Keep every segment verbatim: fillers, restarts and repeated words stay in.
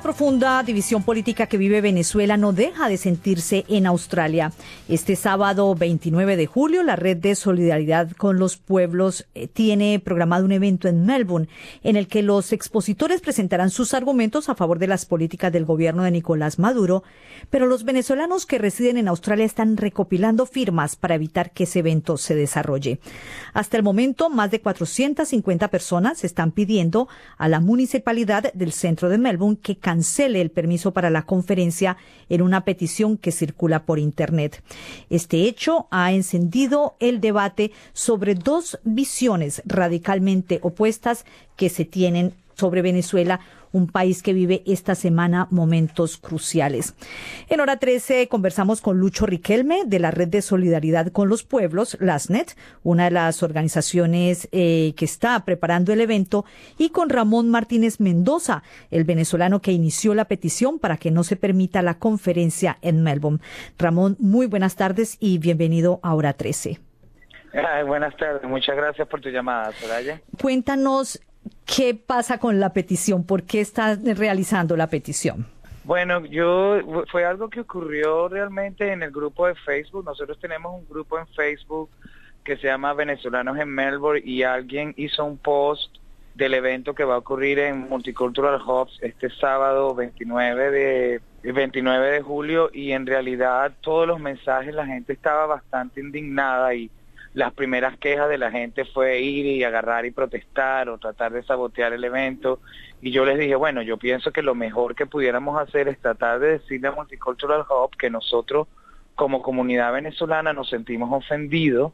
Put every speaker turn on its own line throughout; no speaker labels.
profunda división política que vive Venezuela no deja de sentirse en Australia. Este sábado veintinueve de julio, la Red de Solidaridad con los Pueblos eh, tiene programado un evento en Melbourne en el que los expositores presentarán sus argumentos a favor de las políticas del gobierno de Nicolás Maduro, pero los venezolanos que residen en Australia están recopilando firmas para evitar que ese evento se desarrolle. Hasta el momento, más de cuatrocientas cincuenta personas están pidiendo a la municipalidad del centro de Melbourne que cancele el permiso para la conferencia en una petición que circula por Internet. Este hecho ha encendido el debate sobre dos visiones radicalmente opuestas que se tienen sobre Venezuela, un país que vive esta semana momentos cruciales. En Hora trece conversamos con Lucho Riquelme de la Red de Solidaridad con los Pueblos, LASNET, una de las organizaciones eh, que está preparando el evento, y con Ramón Martínez Mendoza, el venezolano que inició la petición para que no se permita la conferencia en Melbourne. Ramón, muy buenas tardes y bienvenido a Hora trece.
Ay, buenas tardes, muchas gracias por tu llamada, Soraya.
Cuéntanos, ¿qué pasa con la petición? ¿Por qué estás realizando la petición?
Bueno, yo fue algo que ocurrió realmente en el grupo de Facebook. Nosotros tenemos un grupo en Facebook que se llama Venezolanos en Melbourne y alguien hizo un post del evento que va a ocurrir en Multicultural Hubs este sábado veintinueve de julio, y en realidad todos los mensajes, la gente estaba bastante indignada y las primeras quejas de la gente fue ir y agarrar y protestar o tratar de sabotear el evento. Y yo les dije, bueno, yo pienso que lo mejor que pudiéramos hacer es tratar de decirle a Multicultural Hub que nosotros como comunidad venezolana nos sentimos ofendidos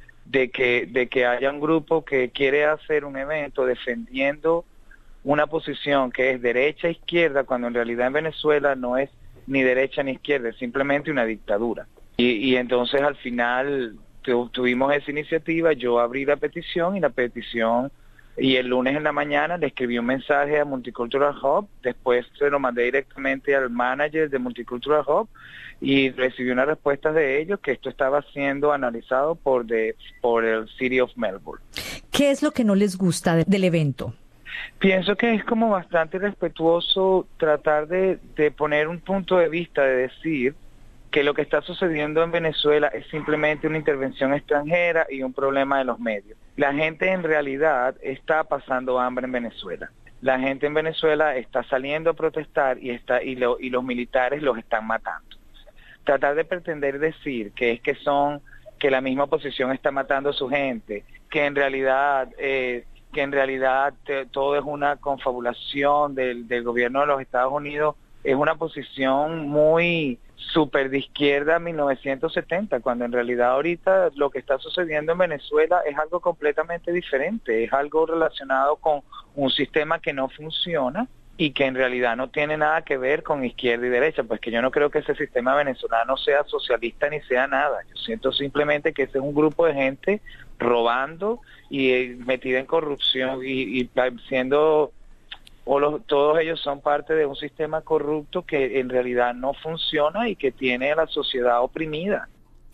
de que, de que haya un grupo que quiere hacer un evento defendiendo una posición que es derecha-izquierda, cuando en realidad en Venezuela no es ni derecha ni izquierda, es simplemente una dictadura. Y, y entonces al final tuvimos esa iniciativa, yo abrí la petición y la petición, y el lunes en la mañana le escribí un mensaje a Multicultural Hub, después se lo mandé directamente al manager de Multicultural Hub y recibí una respuesta de ellos que esto estaba siendo analizado por, de, por el City of Melbourne.
¿Qué es lo que no les gusta de, del evento?
Pienso que es como bastante respetuoso tratar de, de poner un punto de vista, de decir que lo que está sucediendo en Venezuela es simplemente una intervención extranjera y un problema de los medios. La gente en realidad está pasando hambre en Venezuela. La gente en Venezuela está saliendo a protestar y está y, lo, y los militares los están matando. Tratar de pretender decir que es que son, que la misma oposición está matando a su gente, que en realidad eh, que en realidad te, todo es una confabulación del, del gobierno de los Estados Unidos, es una posición muy súper de izquierda mil novecientos setenta, cuando en realidad ahorita lo que está sucediendo en Venezuela es algo completamente diferente, es algo relacionado con un sistema que no funciona y que en realidad no tiene nada que ver con izquierda y derecha, pues que yo no creo que ese sistema venezolano sea socialista ni sea nada. Yo siento simplemente que ese es un grupo de gente robando y eh, metida en corrupción y, y siendo... o los, todos ellos son parte de un sistema corrupto que en realidad no funciona y que tiene a la sociedad oprimida.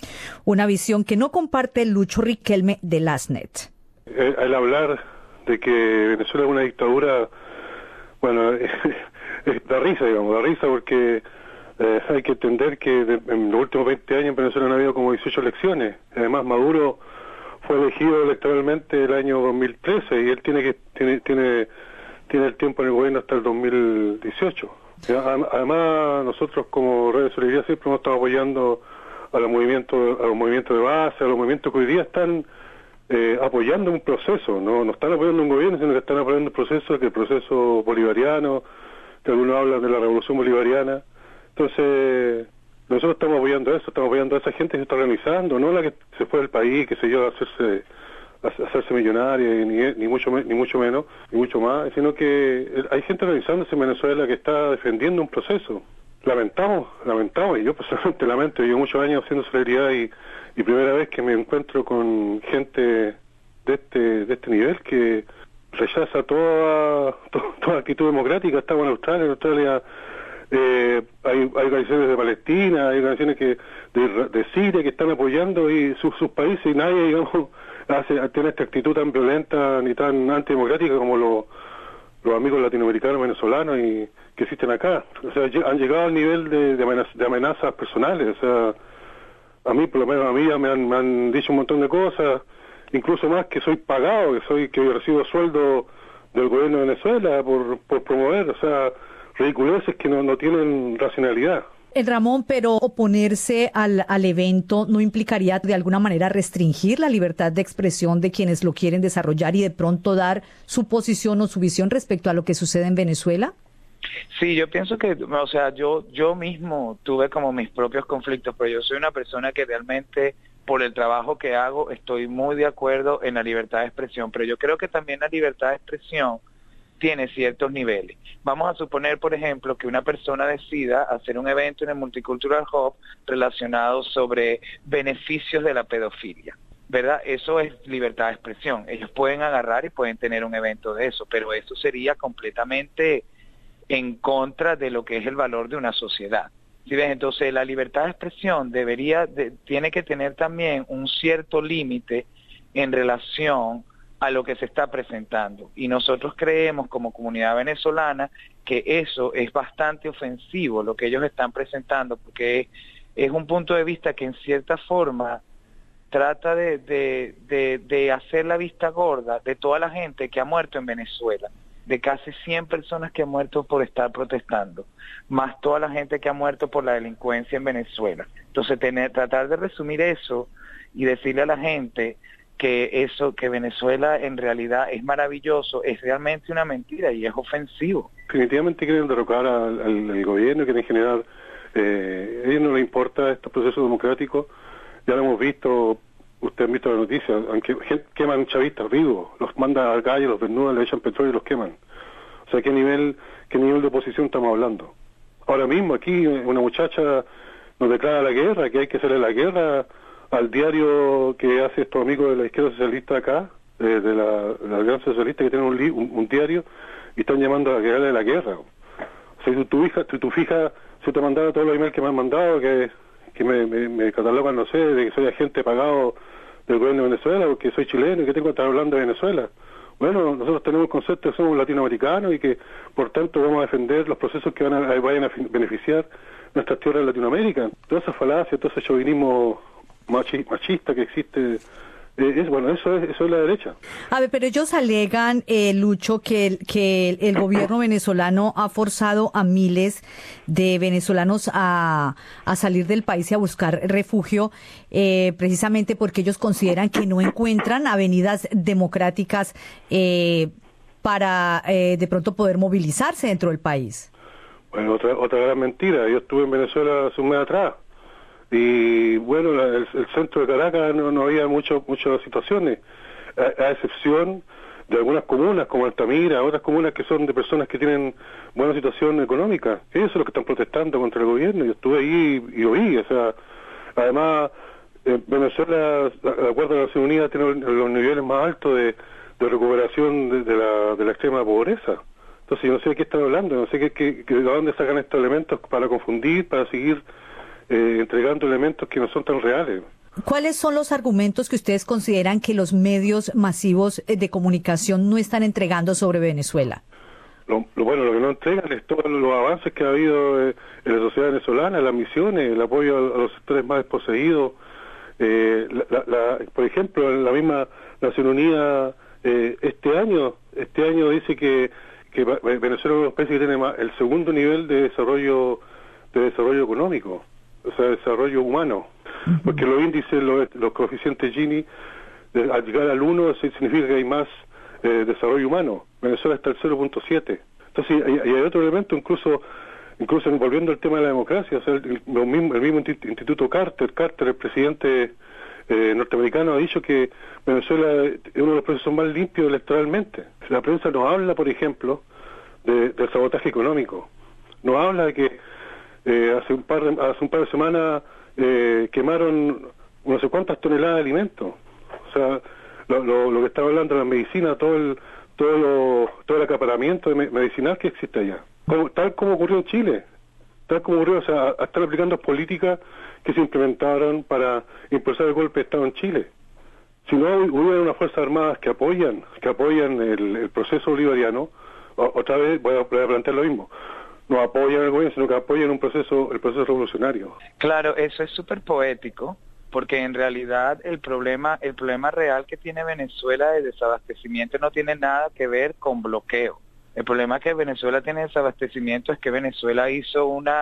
Una visión que no comparte Lucho Riquelme de LASNET.
Eh, al hablar de que Venezuela es una dictadura, bueno, eh, eh, da risa, digamos, da risa porque eh, hay que entender que de, en los últimos veinte años en Venezuela han habido como dieciocho elecciones. Además, Maduro fue elegido electoralmente el año dos mil trece y él tiene que tiene tiene tiene el tiempo en el gobierno hasta el dos mil dieciocho. Además, nosotros como Red de Solidaridad siempre hemos estado apoyando a los movimientos, a los movimientos de base, a los movimientos que hoy día están eh, apoyando un proceso, no no están apoyando un gobierno, sino que están apoyando un proceso, que el proceso bolivariano, que algunos hablan de la revolución bolivariana. Entonces, nosotros estamos apoyando eso, estamos apoyando a esa gente que se está organizando, no la que se fue del país, que se yo a hacerse hacerse millonaria, ni, ni mucho ni mucho menos, ni mucho más, sino que hay gente organizándose en Venezuela que está defendiendo un proceso. Lamentamos, lamentamos, y yo personalmente lamento, yo muchos años haciendo solidaridad y, y primera vez que me encuentro con gente de este de este nivel que rechaza toda toda, toda actitud democrática. Estamos en Australia, en Australia eh, hay, hay organizaciones de Palestina, hay organizaciones que de, de Siria que están apoyando y sus, sus países, y nadie, digamos, hace, tiene esta actitud tan violenta ni tan antidemocrática como lo los amigos latinoamericanos, venezolanos y que existen acá. O sea, han llegado al nivel de, de, amenaz de amenazas personales. O sea, a mí, por lo menos a mí, me han, me han dicho un montón de cosas, incluso más que soy pagado, que soy que recibo sueldo del gobierno de Venezuela por, por promover, o sea, ridiculeces que no, no tienen racionalidad.
El Ramón, pero oponerse al, al evento no implicaría de alguna manera restringir la libertad de expresión de quienes lo quieren desarrollar y de pronto dar su posición o su visión respecto a lo que sucede en Venezuela.
Sí, yo pienso que, o sea, yo yo mismo tuve como mis propios conflictos, pero yo soy una persona que realmente, por el trabajo que hago, estoy muy de acuerdo en la libertad de expresión, pero yo creo que también la libertad de expresión tiene ciertos niveles. Vamos a suponer, por ejemplo, que una persona decida hacer un evento en el Multicultural Hub relacionado sobre beneficios de la pedofilia, ¿verdad? Eso es libertad de expresión. Ellos pueden agarrar y pueden tener un evento de eso, pero eso sería completamente en contra de lo que es el valor de una sociedad. ¿Sí ves? Entonces, la libertad de expresión debería, de, tiene que tener también un cierto límite en relación a lo que se está presentando. Y nosotros creemos como comunidad venezolana que eso es bastante ofensivo, lo que ellos están presentando, porque es, es un punto de vista que en cierta forma trata de, de, de, de hacer la vista gorda de toda la gente que ha muerto en Venezuela, de casi cien personas que han muerto por estar protestando, más toda la gente que ha muerto por la delincuencia en Venezuela. Entonces, tener, tratar de resumir eso y decirle a la gente que eso, que Venezuela en realidad es maravilloso, es realmente una mentira y es ofensivo.
Definitivamente quieren derrocar al, al, al gobierno, quieren generar, eh, a ellos no les importa estos procesos democráticos, ya lo hemos visto, ustedes han visto la noticia, aunque queman chavistas vivos, los mandan a la calle, los desnudan, le echan petróleo y los queman. O sea, ¿qué nivel, qué nivel de oposición estamos hablando? Ahora mismo aquí una muchacha nos declara la guerra, que hay que hacerle la guerra al diario que hace estos amigos de la izquierda socialista acá, de, de la, la Alianza Socialista, que tienen un, un, un diario, y están llamando a que haga la guerra. O sea, si tu hija, si tu hija se te mandara todos los emails que me han mandado, que, que me, me, me catalogan, no sé, de que soy agente pagado del gobierno de Venezuela, porque soy chileno y que tengo que estar hablando de Venezuela. Bueno, nosotros tenemos el concepto de que somos latinoamericanos y que, por tanto, vamos a defender los procesos que van a, vayan a beneficiar nuestras tierras de Latinoamérica. Toda esa falacia, todo ese chauvinismo machista que existe, eh, es bueno, eso es eso es la derecha.
A ver, pero ellos alegan, eh, Lucho, que el, que el, el gobierno venezolano ha forzado a miles de venezolanos a, a salir del país y a buscar refugio, eh, precisamente porque ellos consideran que no encuentran avenidas democráticas eh, para eh, de pronto poder movilizarse dentro del país.
Bueno, otra otra gran mentira. Yo estuve en Venezuela hace un mes atrás. Y bueno, la, el, el centro de Caracas no, no había mucho, muchas situaciones, a, a excepción de algunas comunas como Altamira, otras comunas que son de personas que tienen buena situación económica. Ellos son los que están protestando contra el gobierno. Yo estuve ahí y, y oí, o sea, además eh, Venezuela, de acuerdo a la Naciones Unidas, tiene los niveles más altos de, de recuperación de, de, la, de la extrema pobreza. Entonces yo no sé de qué están hablando, no sé qué, qué, de dónde sacan estos elementos para confundir, para seguir Eh, entregando elementos que no son tan reales.
¿Cuáles son los argumentos que ustedes consideran que los medios masivos de comunicación no están entregando sobre Venezuela?
Lo, lo bueno, lo que no entregan es todos los avances que ha habido eh, en la sociedad venezolana, las misiones, el apoyo a, a los sectores más desposeídos. Eh, la, la, la, por ejemplo, en la misma Nación Unida, eh, este año, este año dice que, que Venezuela es uno de los países que tiene más, el segundo nivel de desarrollo de desarrollo económico. O sea, desarrollo humano, porque los índices, los, los coeficientes Gini, de, al llegar al uno significa que hay más eh, desarrollo humano. Venezuela está al cero punto siete. Entonces, hay, hay otro elemento, incluso incluso volviendo al tema de la democracia, o sea, el, el, mismo, el mismo Instituto Carter, Carter, el presidente eh, norteamericano, ha dicho que Venezuela es uno de los procesos más limpios electoralmente. La prensa nos habla, por ejemplo, de, del sabotaje económico. Nos habla de que Eh, hace un par de, hace un par de semanas eh, quemaron no sé cuántas toneladas de alimentos. O sea, lo, lo, lo que estaba hablando de la medicina, todo el todo lo, todo el acaparamiento de me, medicinal que existe allá, como, tal como ocurrió en Chile, tal como ocurrió, o sea, a, están aplicando políticas que se implementaron para impulsar el golpe de Estado en Chile. Si no hubiera unas fuerzas armadas que apoyan que apoyan el, el proceso bolivariano, o, otra vez voy a, voy a plantear lo mismo. No apoyan el gobierno, sino que apoyan un proceso, el proceso revolucionario.
Claro, eso es súper poético, porque en realidad el problema, el problema real que tiene Venezuela de desabastecimiento no tiene nada que ver con bloqueo. El problema que Venezuela tiene de desabastecimiento es que Venezuela hizo una,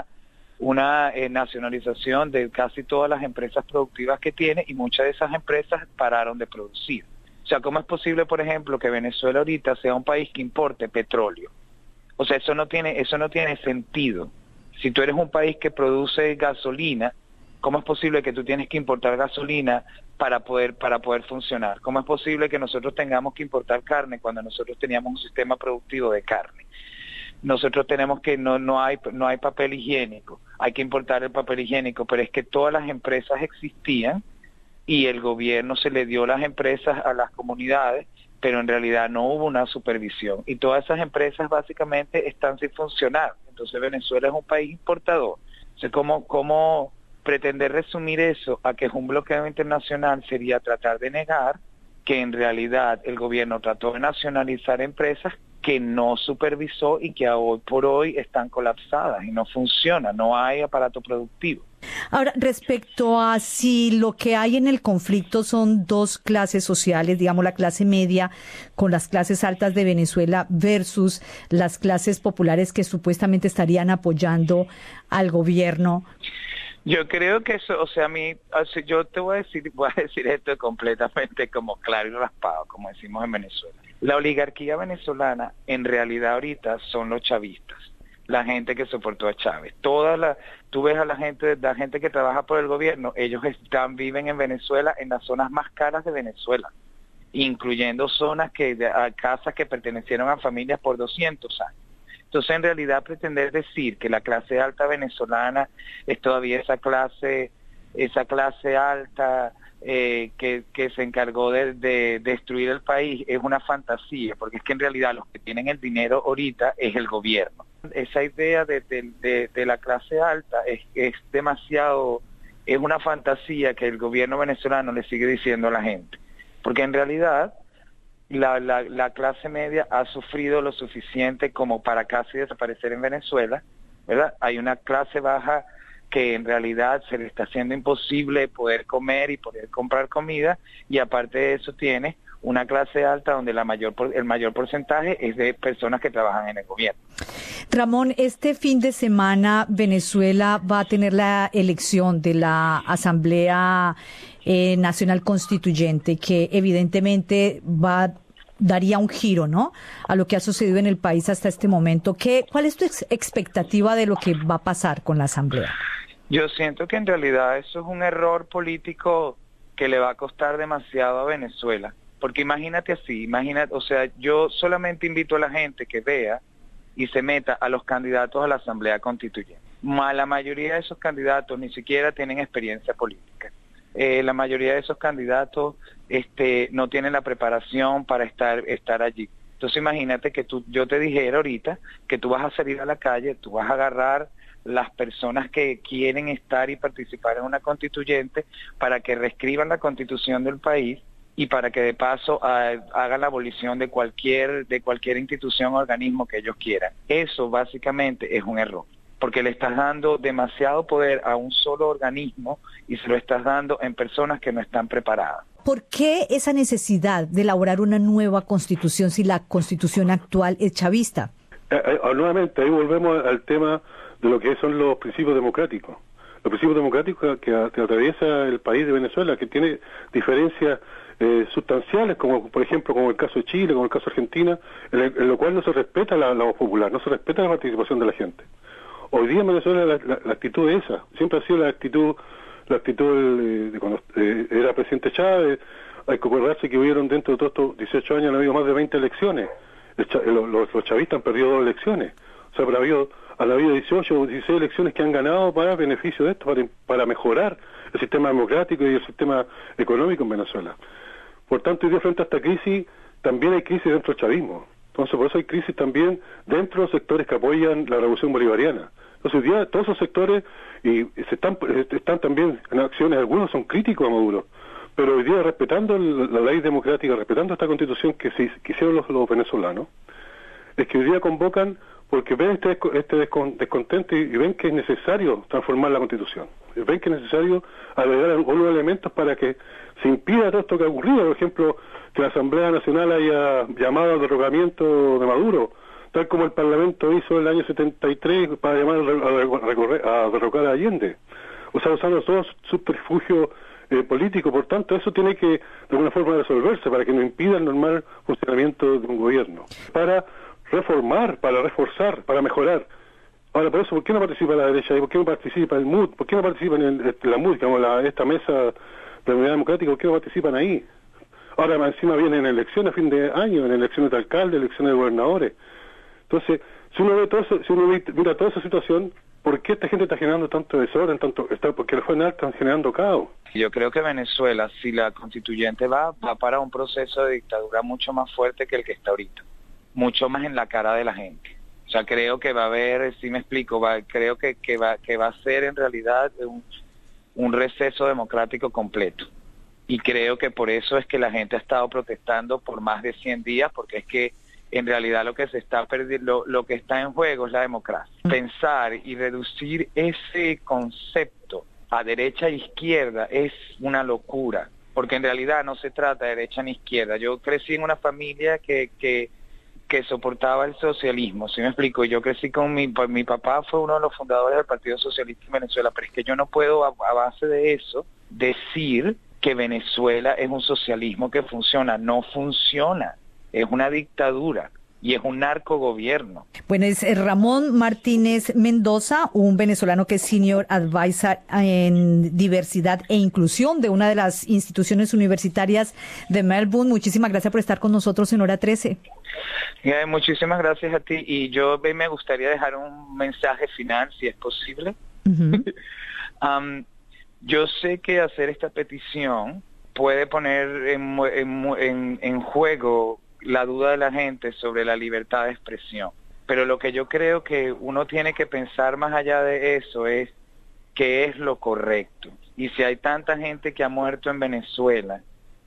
una eh, nacionalización de casi todas las empresas productivas que tiene y muchas de esas empresas pararon de producir. O sea, ¿cómo es posible, por ejemplo, que Venezuela ahorita sea un país que importe petróleo? O sea, eso no tiene, eso no tiene sentido. Si tú eres un país que produce gasolina, ¿cómo es posible que tú tienes que importar gasolina para poder, para poder funcionar? ¿Cómo es posible que nosotros tengamos que importar carne cuando nosotros teníamos un sistema productivo de carne? Nosotros tenemos que, no, no hay, no hay papel higiénico, hay que importar el papel higiénico, pero es que todas las empresas existían y el gobierno se le dio las empresas a las comunidades, pero en realidad no hubo una supervisión y todas esas empresas básicamente están sin funcionar. Entonces Venezuela es un país importador. O sea, ¿cómo, cómo pretender resumir eso a que es un bloqueo internacional? Sería tratar de negar que en realidad el gobierno trató de nacionalizar empresas que no supervisó y que hoy por hoy están colapsadas y no funcionan, no hay aparato productivo.
Ahora, respecto a si lo que hay en el conflicto son dos clases sociales, digamos la clase media con las clases altas de Venezuela versus las clases populares que supuestamente estarían apoyando al gobierno.
Yo creo que eso, o sea, a mí, yo te voy a decir, voy a decir esto completamente como claro y raspado, como decimos en Venezuela. La oligarquía venezolana en realidad ahorita son los chavistas, la gente que soportó a Chávez. Toda la, tú ves a la gente, la gente que trabaja por el gobierno, ellos están, viven en Venezuela, en las zonas más caras de Venezuela, incluyendo zonas que, de, a casas que pertenecieron a familias por doscientos años. Entonces, en realidad, pretender decir que la clase alta venezolana es todavía esa clase, esa clase alta eh, que, que se encargó de, de destruir el país es una fantasía, porque es que en realidad los que tienen el dinero ahorita es el gobierno. Esa idea de, de, de, de la clase alta es, es demasiado, es una fantasía que el gobierno venezolano le sigue diciendo a la gente, porque en realidad La, la, la clase media ha sufrido lo suficiente como para casi desaparecer en Venezuela, ¿verdad? Hay una clase baja que en realidad se le está haciendo imposible poder comer y poder comprar comida, y aparte de eso tiene una clase alta donde la mayor el mayor porcentaje es de personas que trabajan en el gobierno.
Ramón, este fin de semana Venezuela va a tener la elección de la Asamblea eh, Nacional Constituyente, que evidentemente va daría un giro, ¿no?, a lo que ha sucedido en el país hasta este momento. ¿Qué, cuál es tu ex expectativa de lo que va a pasar con la Asamblea?
Yo siento que en realidad eso es un error político que le va a costar demasiado a Venezuela. Porque imagínate así, imagínate, o sea, yo solamente invito a la gente que vea y se meta a los candidatos a la Asamblea Constituyente. La mayoría de esos candidatos ni siquiera tienen experiencia política. Eh, la mayoría de esos candidatos este, no tienen la preparación para estar, estar allí. Entonces imagínate que tú, yo te dijera ahorita que tú vas a salir a la calle, tú vas a agarrar las personas que quieren estar y participar en una constituyente para que reescriban la constitución del país y para que de paso uh, hagan la abolición de cualquier, de cualquier institución o organismo que ellos quieran. Eso básicamente es un error, porque le estás dando demasiado poder a un solo organismo y se lo estás dando en personas que no están preparadas.
¿Por qué esa necesidad de elaborar una nueva constitución si la constitución actual es chavista?
Eh, eh, nuevamente, ahí volvemos al tema de lo que son los principios democráticos. Los principios democráticos que, que atraviesa el país de Venezuela, que tiene diferencias eh, sustanciales, como por ejemplo como el caso de Chile, como el caso de Argentina, en, el, en lo cual no se respeta la, la voz popular, no se respeta la participación de la gente. Hoy día en Venezuela la, la, la actitud es esa, siempre ha sido la actitud la actitud de, de cuando eh, era presidente Chávez. Hay que acordarse que hubieron dentro de todos estos dieciocho años, han habido más de veinte elecciones. El, los, los, los chavistas han perdido dos elecciones. O sea, pero ha habido, han habido dieciocho o dieciséis elecciones que han ganado para beneficio de esto, para, para mejorar el sistema democrático y el sistema económico en Venezuela. Por tanto, hoy día frente a esta crisis, también hay crisis dentro del chavismo. Entonces, por eso hay crisis también dentro de los sectores que apoyan la revolución bolivariana. Entonces, hoy día todos esos sectores y se están, están también en acciones, algunos son críticos a Maduro, pero hoy día respetando la ley democrática, respetando esta constitución que se que hicieron los, los venezolanos, es que hoy día convocan porque ven este, este descontento y, y ven que es necesario transformar la Constitución. Ven que es necesario agregar algunos elementos para que se impida todo esto que ha ocurrido. Por ejemplo, que la Asamblea Nacional haya llamado al derrocamiento de Maduro, tal como el Parlamento hizo en el año setenta y tres para llamar a, recorrer, a derrocar a Allende. O sea, usando todo subterfugio eh, político. Por tanto, eso tiene que, de alguna forma, resolverse para que no impida el normal funcionamiento de un gobierno. Para reformar, para reforzar, para mejorar. Ahora, por eso, ¿por qué no participa la derecha? ¿Y por qué no participa el M U D? ¿Por qué no participan en el, la M U D, digamos, la, esta mesa de unidad democrática? ¿Por qué no participan ahí? Ahora, más encima vienen elecciones a fin de año, en elecciones de alcalde, elecciones de gobernadores. Entonces, si uno ve todo eso, si uno mira toda esa situación, ¿por qué esta gente está generando tanto desorden, tanto está, porque los jóvenes están generando caos?
Yo creo que Venezuela, si la constituyente va, va para un proceso de dictadura mucho más fuerte que el que está ahorita, mucho más en la cara de la gente. O sea, creo que va a haber, si me explico, va, creo que, que, va, que va a ser en realidad un, un receso democrático completo. Y creo que por eso es que la gente ha estado protestando por más de cien días, porque es que en realidad lo que se está perdiendo, lo, lo que está en juego es la democracia. Pensar y reducir ese concepto a derecha e izquierda es una locura, porque en realidad no se trata de derecha ni izquierda. Yo crecí en una familia que que que soportaba el socialismo, ¿sí me explico? Yo crecí con mi, mi papá fue uno de los fundadores del Partido Socialista en Venezuela, pero es que yo no puedo a, a base de eso decir que Venezuela es un socialismo que funciona. No funciona, es una dictadura y es un narcogobierno.
Bueno, es Ramón Martínez Mendoza, un venezolano que es Senior Advisor en Diversidad e Inclusión de una de las instituciones universitarias de Melbourne. Muchísimas gracias por estar con nosotros en Hora trece.
Eh, muchísimas gracias a ti, y yo me gustaría dejar un mensaje final, si es posible. Uh-huh. um, yo sé que hacer esta petición puede poner en, en, en, en juego la duda de la gente sobre la libertad de expresión, pero lo que yo creo que uno tiene que pensar más allá de eso es qué es lo correcto. Y si hay tanta gente que ha muerto en Venezuela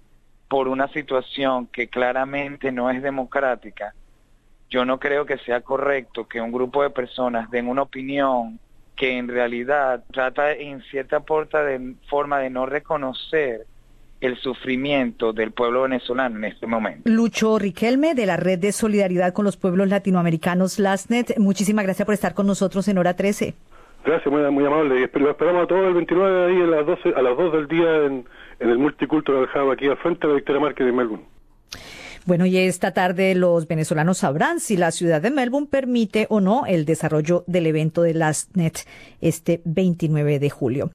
por una situación que claramente no es democrática, yo no creo que sea correcto que un grupo de personas den una opinión que en realidad trata en cierta de forma de no reconocer el sufrimiento del pueblo venezolano en este momento.
Lucho Riquelme, de la Red de Solidaridad con los Pueblos Latinoamericanos, LASNET, muchísimas gracias por estar con nosotros en Hora trece. Gracias,
muy, muy amable. Y lo esperamos a todos el veintinueve ahí a las doce, a las dos del día en, en el Multicultural Hub aquí al frente de la Victoria Márquez de Melbourne.
Bueno, y esta tarde los venezolanos sabrán si la ciudad de Melbourne permite o no el desarrollo del evento de LASNET este veintinueve de julio.